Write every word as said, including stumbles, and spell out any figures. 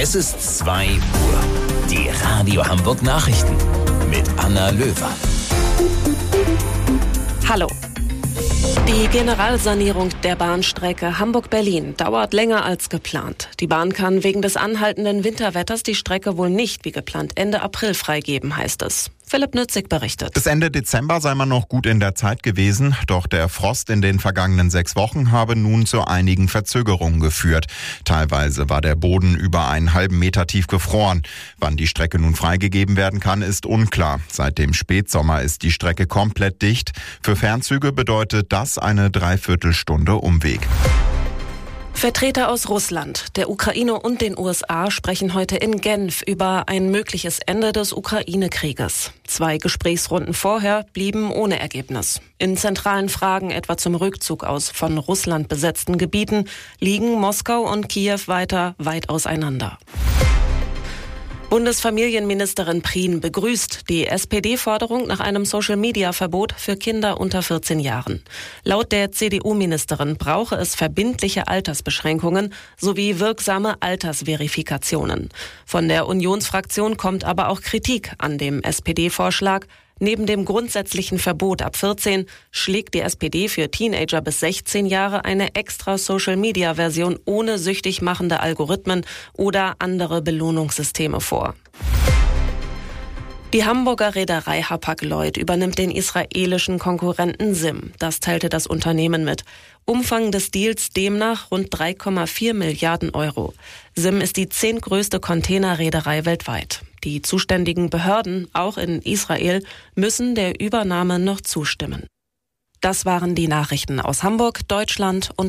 Es ist zwei Uhr. Die Radio Hamburg Nachrichten mit Anna Löwer. Hallo. Die Generalsanierung der Bahnstrecke Hamburg-Berlin dauert länger als geplant. Die Bahn kann wegen des anhaltenden Winterwetters die Strecke wohl nicht wie geplant Ende April freigeben, heißt es. Philipp Nützig berichtet. Bis Ende Dezember sei man noch gut in der Zeit gewesen, doch der Frost in den vergangenen sechs Wochen habe nun zu einigen Verzögerungen geführt. Teilweise war der Boden über einen halben Meter tief gefroren. Wann die Strecke nun freigegeben werden kann, ist unklar. Seit dem Spätsommer ist die Strecke komplett dicht. Für Fernzüge bedeutet das eine Dreiviertelstunde Umweg. Vertreter aus Russland, der Ukraine und den U S A sprechen heute in Genf über ein mögliches Ende des Ukraine-Krieges. Zwei Gesprächsrunden vorher blieben ohne Ergebnis. In zentralen Fragen, etwa zum Rückzug aus von Russland besetzten Gebieten, liegen Moskau und Kiew weiter weit auseinander. Bundesfamilienministerin Prien begrüßt die S P D-Forderung nach einem Social-Media-Verbot für Kinder unter vierzehn Jahren. Laut der C D U-Ministerin brauche es verbindliche Altersbeschränkungen sowie wirksame Altersverifikationen. Von der Unionsfraktion kommt aber auch Kritik an dem S P D-Vorschlag. Neben dem grundsätzlichen Verbot ab vierzehn schlägt die S P D für Teenager bis sechzehn Jahre eine extra Social-Media-Version ohne süchtig machende Algorithmen oder andere Belohnungssysteme vor. Die Hamburger Reederei Hapag-Lloyd übernimmt den israelischen Konkurrenten Sim. Das teilte das Unternehmen mit. Umfang des Deals demnach rund drei Komma vier Milliarden Euro. Sim ist die zehntgrößte Containerreederei weltweit. Die zuständigen Behörden, auch in Israel, müssen der Übernahme noch zustimmen. Das waren die Nachrichten aus Hamburg, Deutschland und